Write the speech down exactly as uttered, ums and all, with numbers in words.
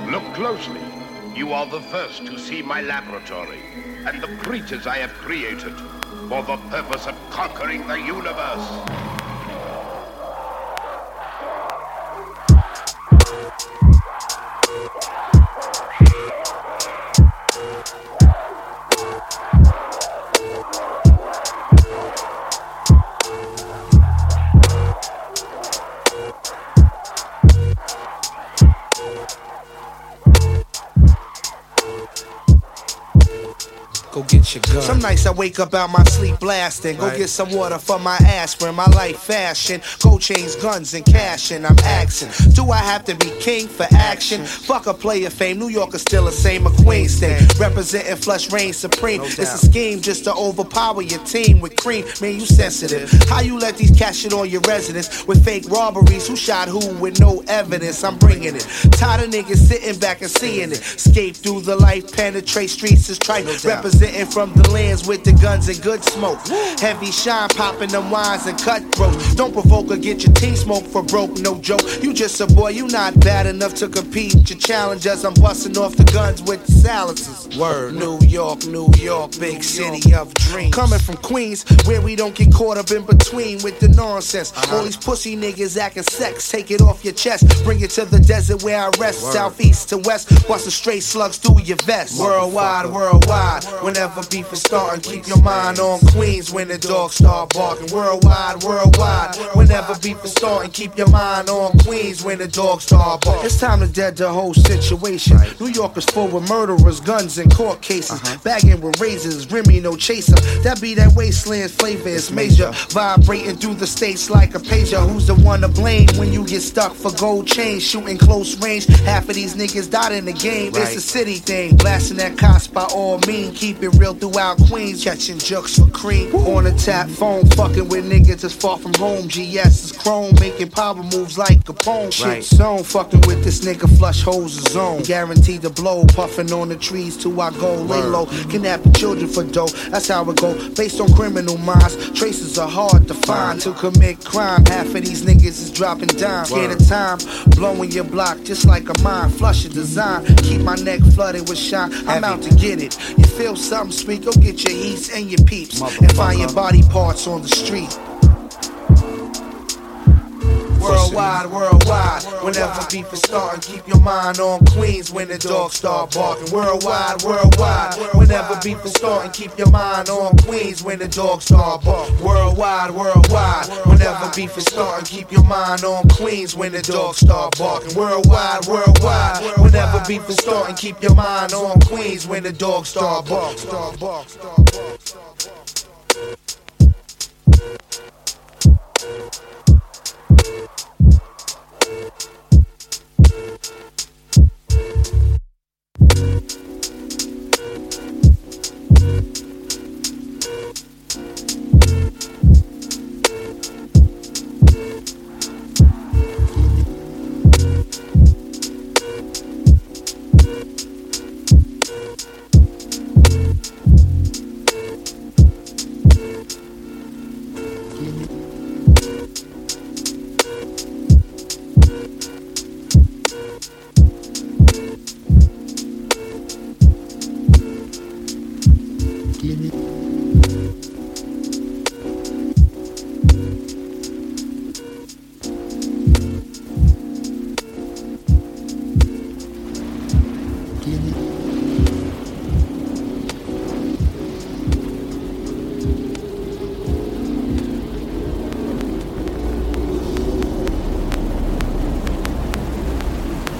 Look closely. You are the first to see my laboratory and the creatures I have created for the purpose of conquering the universe. Go get your gun. Some nights I wake up out my sleep blasting. Go Right. get some water for my aspirin. My life fashion. Gold chains, guns, and cashing. I'm axing. Do I have to be king for action? Fuck a player fame. New York is still the same. A Queen state. Representing flush reign supreme. No It's doubt. a scheme just to overpower your team with cream. Man, you sensitive. How you let these cats shit on your residence with fake robberies? Who shot who with no evidence? I'm bringing it. Tired of niggas sitting back and seeing it. Escape through the life, penetrate streets is trite. No doubt. Representing from the lands with the guns and good smoke. Heavy shine, popping them wines and cutthroats. Don't provoke or get your team smoked for broke, no joke. You just a boy, you not bad enough to compete. Your challenge as I'm busting off the guns with the silences. Word, New York, New York, big city of dreams. Coming from Queens, where we don't get caught up in between with the nonsense. All these pussy niggas acting sex, take it off your chest. Bring it to the desert where I rest, Word. southeast to west. Busting straight slugs through your vest. Worldwide, worldwide, whenever beef is starting, keep your mind on Queens when the dogs start barking. Worldwide, worldwide, whenever beef is starting, keep your mind on Queens when the dogs start barking. It's time to dead the whole situation. New York is full with murderers, guns, and court cases. Bagging with razors, Remy no chaser. That be that wasteland flavor, it's major. Vibrating through the states like a pager. Who's the one to blame when you get stuck for gold chains? Shooting close range, half of these niggas died in the game. It's Right. a city thing, blasting that cops by all means. Keep it real throughout Queens, catching jokes for cream. On a tap phone, fucking with niggas that's far from home. G S is chrome, making power moves like Capone. Shit Right. zone, fucking with this nigga, flush hoes is zone. Guaranteed to blow, puffing on the trees till I go lay low. Kidnapping children for dough, that's how it go. Based on criminal minds, traces are hard to find. To commit crime, half of these niggas is dropping dimes. Scared of time, blowing your block just like a mine. Flush a design, keep my neck flooded with shine. I'm out to get it. You feel something, speak, go get your heats and your peeps. And find your body parts on the street. Worldwide, worldwide, whenever beef is starting, keep your mind on Queens when the dogs start barking. Worldwide, worldwide, whenever beef is starting, keep your mind on Queens when the dogs start barking. Worldwide, worldwide, whenever beef is starting, keep your mind on Queens when the dogs start barking. Worldwide, worldwide, whenever beef is starting, keep your mind on Queens when the dogs start barking. Start barking, start barking, start barking.